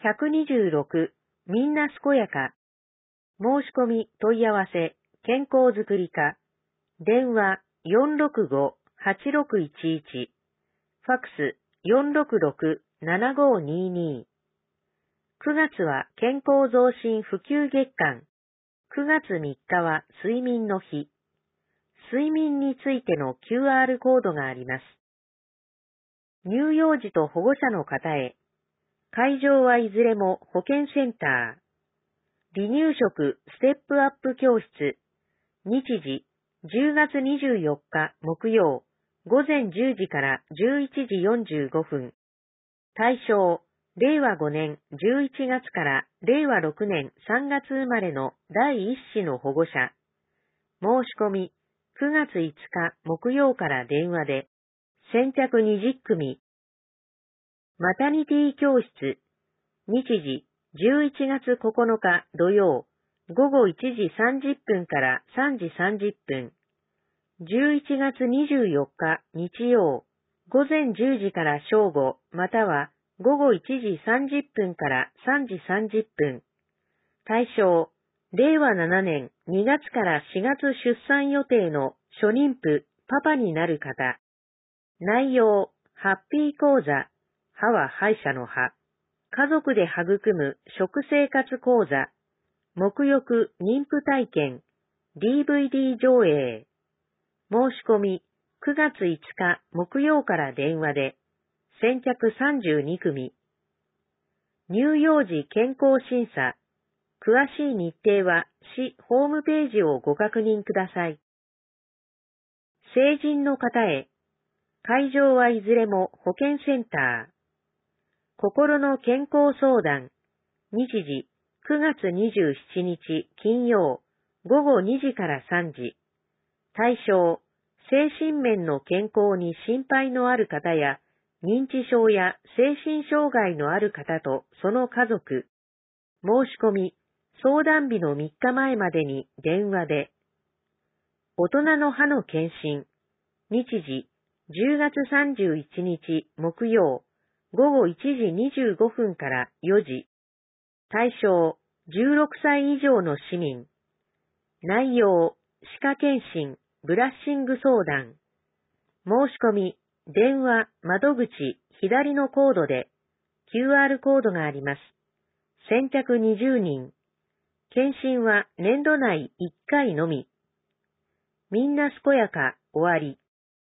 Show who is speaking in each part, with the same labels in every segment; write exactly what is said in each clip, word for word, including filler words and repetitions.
Speaker 1: ひゃくにじゅうろく、みんな健やか。申し込み問い合わせ、健康づくり課。電話 よんろくごのはちろくいちいち。ファックス よんろくろくのななごにに。くがつは健康増進普及月間。くがつみっかは睡眠の日。睡眠についての キューアール コードがあります。乳幼児と保護者の方へ。会場はいずれも保健センター。離乳食ステップアップ教室。日時、じゅうがつにじゅうよっか木曜、ごぜんじゅうじからじゅういちじよんじゅうごふん。対象、れいわごねんじゅういちがつかられいわろくねんさんがつ生まれのだいいっ子の保護者。申し込み、くがついつか木曜から電話で、先着にじゅっくみ。マタニティ教室。日時、じゅういちがつここのか土曜、ごごいちじさんじゅっぷんからさんじさんじゅっぷん。じゅういちがつにじゅうよっか日曜、ごぜんじゅうじから正午またはごごいちじさんじゅっぷんからさんじさんじゅっぷん。対象、れいわななねんにがつからしがつ出産予定の初妊婦、パパになる方。内容、ハッピー講座、歯は歯医者の歯。家族で育む食生活講座、沐浴妊婦体験、ディーブイディー 上映。申し込み、くがついつか木曜から電話で、先着さんじゅうにくみ。乳幼児健康審査。詳しい日程は市ホームページをご確認ください。成人の方へ。会場はいずれも保健センター。心の健康相談。日時、くがつにじゅうしちにち金曜、ごごにじからさんじ。対象、精神面の健康に心配のある方や、認知症や精神障害のある方とその家族。申し込み、相談日のみっかまえまでに電話で。大人の歯の検診。日時、じゅうがつさんじゅういちにち木曜、ごごいちじにじゅうごふんからよじ。対象、じゅうろくさい以上の市民。内容、歯科検診、ブラッシング相談。申し込み、電話、窓口、左のコードで、キューアール コードがあります。先着にじゅうにん。検診は年度内いっかいのみ。みんな健やか、終わり。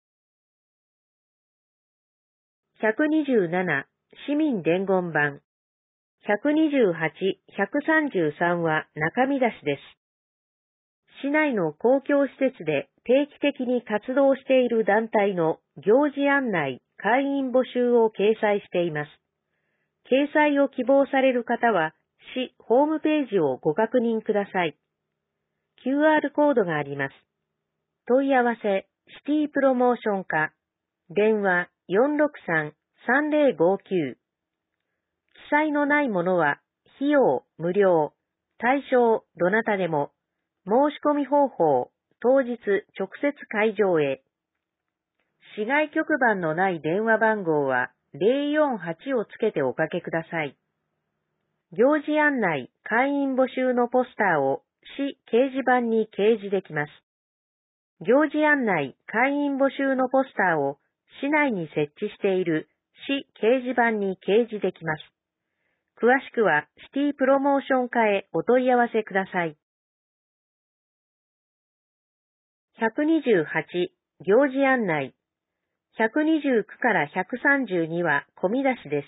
Speaker 1: ひゃくにじゅうなな、市民伝言板。ひゃくにじゅうはち、ひゃくさんじゅうさんは中身出しです。市内の公共施設で定期的に活動している団体の行事案内、会員募集を掲載しています。掲載を希望される方は、市ホームページをご確認ください。キューアール コードがあります。問い合わせ、シティプロモーション課、電話 よんろくさんさんぜろごきゅう。記載のないものは、費用無料、対象どなたでも、申し込み方法、当日直接会場へ。市外局番のない電話番号はゼロよんはちをつけておかけください。行事案内、会員募集のポスターを市掲示板に掲示できます。行事案内、会員募集のポスターを市内に設置している市掲示板に掲示できます。詳しくはシティプロモーション課へお問い合わせください。ひゃくにじゅうはち、行事案内。ひゃくにじゅうきゅうからひゃくさんじゅうには込み出しです。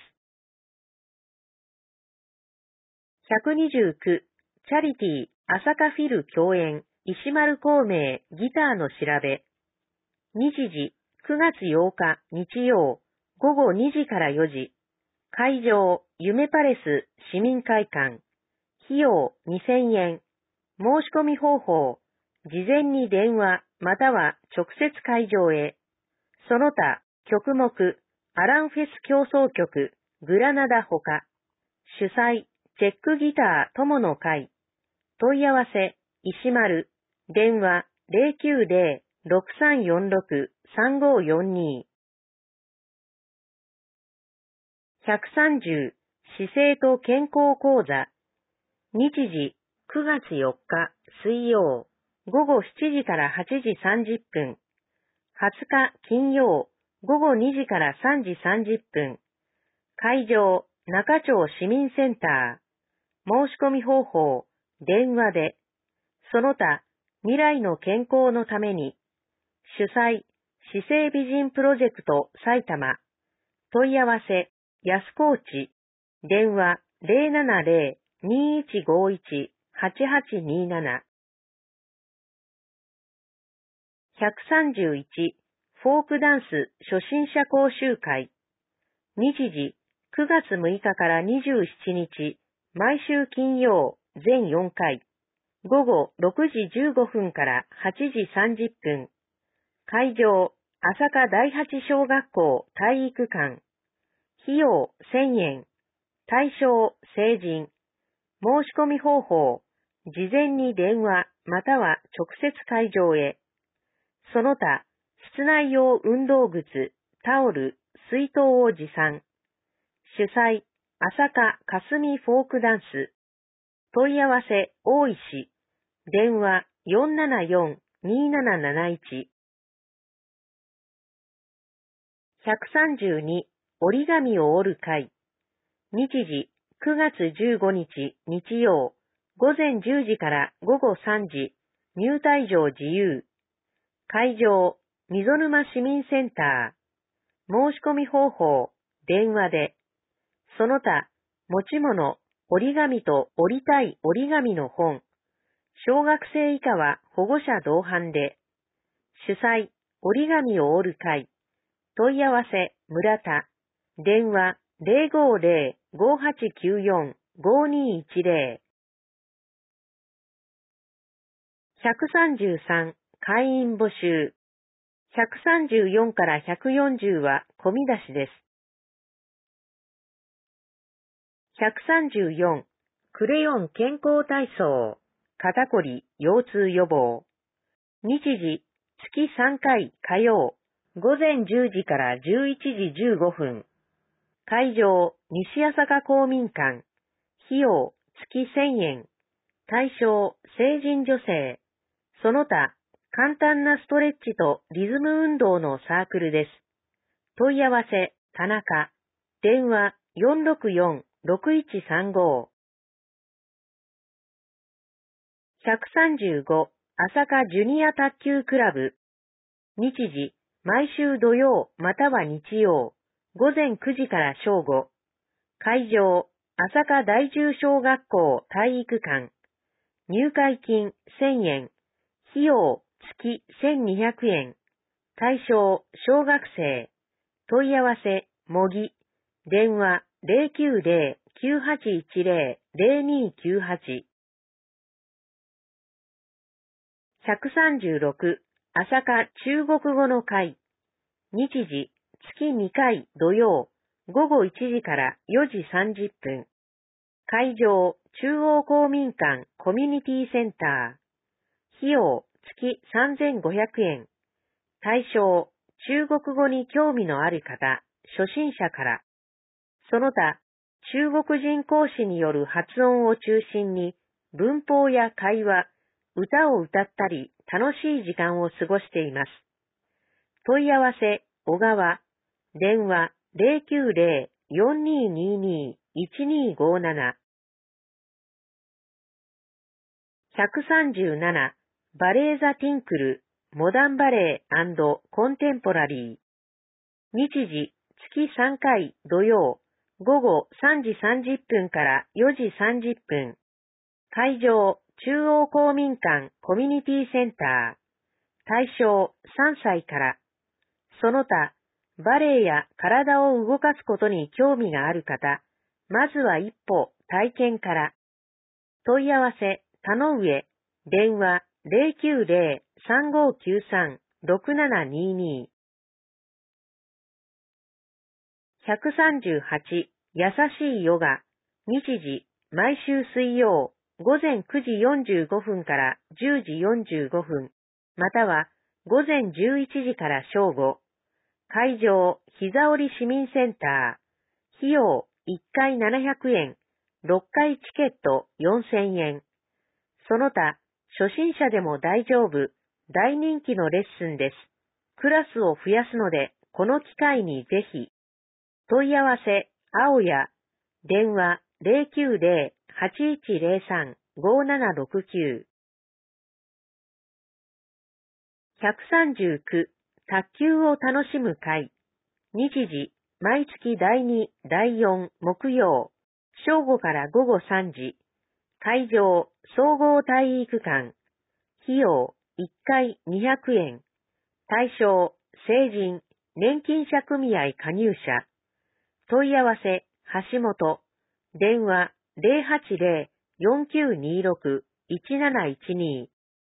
Speaker 1: ひゃくにじゅうきゅう、チャリティー、朝霞フィル共演、石丸孔明、ギターの調べ。日時、くがつようか、日曜、ごごにじからよじ。会場、夢パレス、市民会館。費用、にせんえん。申し込み方法、事前に電話、または直接会場へ。その他、曲目、アランフェス競争曲、グラナダほか。主催、チェックギター友の会。問い合わせ、石丸。電話、ゼロきゅうゼロ ろくさんよんろく さんごよんに。ひゃくさんじゅう、 姿勢と健康講座。日時、くがつよっか水曜、午後しちじからはちじさんじゅっぷん。はつか金曜、午後にじからさんじさんじゅっぷん。会場、中町市民センター。申し込み方法、電話で。その他、未来の健康のために。主催、姿勢美人プロジェクト埼玉。問い合わせ、安コーチ。電話 ゼロななゼロ にいちごいち はちはちになな。ひゃくさんじゅういちフォークダンス初心者講習会。日時、くがつむいかからにじゅうしちにち、毎週金曜、全よんかい。午後ろくじじゅうごふんからはちじさんじゅっぷん。会場、朝霞第八小学校体育館。費用せんえん。対象、成人。申し込み方法、事前に電話または直接会場へ。その他、室内用運動靴、タオル、水筒を持参。主催、朝霞霞フォークダンス。問い合わせ、大石。電話 よんななよん になななないち。ひゃくさんじゅうに折り紙を折る会。日時、くがつじゅうごにち日曜、午前じゅうじから午後さんじ、入退場自由。会場、溝沼市民センター。申し込み方法、電話で。その他、持ち物、折り紙と折りたい折り紙の本。小学生以下は保護者同伴で。主催、折り紙を折る会。問い合わせ、村田。電話、ゼロごゼロ ごはちきゅうよん ごにいちゼロ。ひゃくさんじゅうさん会員募集。ひゃくさんじゅうよんからひゃくよんじゅうは込み出しです。ひゃくさんじゅうよんクレヨン健康体操。肩こり、腰痛予防。日時、月さんかい火曜、午前じゅうじからじゅういちじじゅうごふん。会場、西朝霞公民館。費用、月せんえん。対象、成人女性。その他、簡単なストレッチとリズム運動のサークルです。問い合わせ、田中。電話、よんろくよん ろくいちさんご。ひゃくさんじゅうご朝霞ジュニア卓球クラブ。日時、毎週土曜または日曜、午前くじから正午。会場、朝霞第十小学校体育館。入会金せんえん。費用月せんにひゃくえん。対象、小学生。問い合わせ、もぎ。電話ゼロきゅうゼロ きゅうはちいちゼロ ゼロにきゅうはち。ひゃくさんじゅうろく朝霞中国語の会。日時、月にかい土曜、午後いちじからよじさんじゅっぷん。会場、中央公民館コミュニティセンター。費用、月さんぜんごひゃくえん。対象、中国語に興味のある方、初心者から。その他、中国人講師による発音を中心に、文法や会話、歌を歌ったり、楽しい時間を過ごしています。問い合わせ、小川。電話、ゼロきゅうゼロ よんにーにーにー いちにーごなな。ひゃくさんじゅうななバレエザ・ティンクル、モダンバレエ&コンテンポラリー。日時、月さんかい土曜、午後さんじさんじゅっぷんからよじさんじゅっぷん。会場、中央公民館コミュニティセンター。対象、さんさいから。その他、バレエや体を動かすことに興味がある方、まずは一歩体験から。問い合わせ、田上。電話、ゼロきゅうゼロ さんごきゅうさん ろくななにーにー。ひゃくさんじゅうはち優しいヨガ。日時、毎週水曜、午前くじよんじゅうごふんからじゅうじよんじゅうごふん、または午前じゅういちじから正午。会場、膝折市民センター。費用いっかいななひゃくえん、ろっかいチケットよんせんえん。その他、初心者でも大丈夫、大人気のレッスンです。クラスを増やすので、この機会にぜひ。問い合わせ、青や、電話 ゼロきゅうゼロ はちいちゼロさん ごななろくきゅう。ひゃくさんじゅうきゅう、卓球を楽しむ会。日時、毎月だいに、だいよん木曜、正午から午後さんじ。会場、総合体育館。費用、いっかいにひゃくえん。対象、成人、年金者組合加入者。問い合わせ、橋本。電話、ゼロはちゼロ よんきゅうにろく いちなないちに。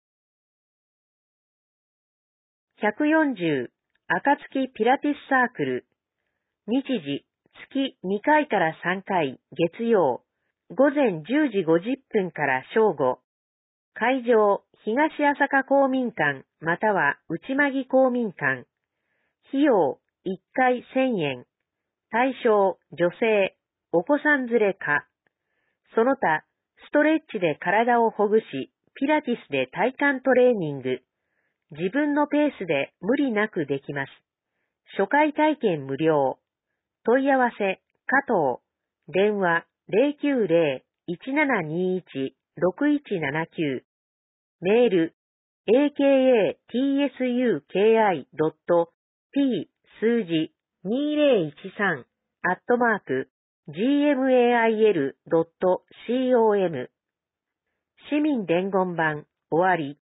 Speaker 1: ひゃくよんじゅう、暁ピラティスサークル。日時、月にかいからさんかい、月曜、午前じゅうじごじゅっぷんから正午。会場、東朝霞公民館または内間木公民館。費用、いっかいせんえん。対象、女性、お子さん連れか。その他、ストレッチで体をほぐし、ピラティスで体幹トレーニング。自分のペースで無理なくできます。初回体験無料。問い合わせ、加藤。電話、ゼロきゅうゼロ いちななにいち ろくいちななきゅう。メール、エーケーエーティーエスユーケーアイドットピー 数字にーぜろいちさんアットマーク ジーエムエーアイエルドットコム。市民伝言版終わり。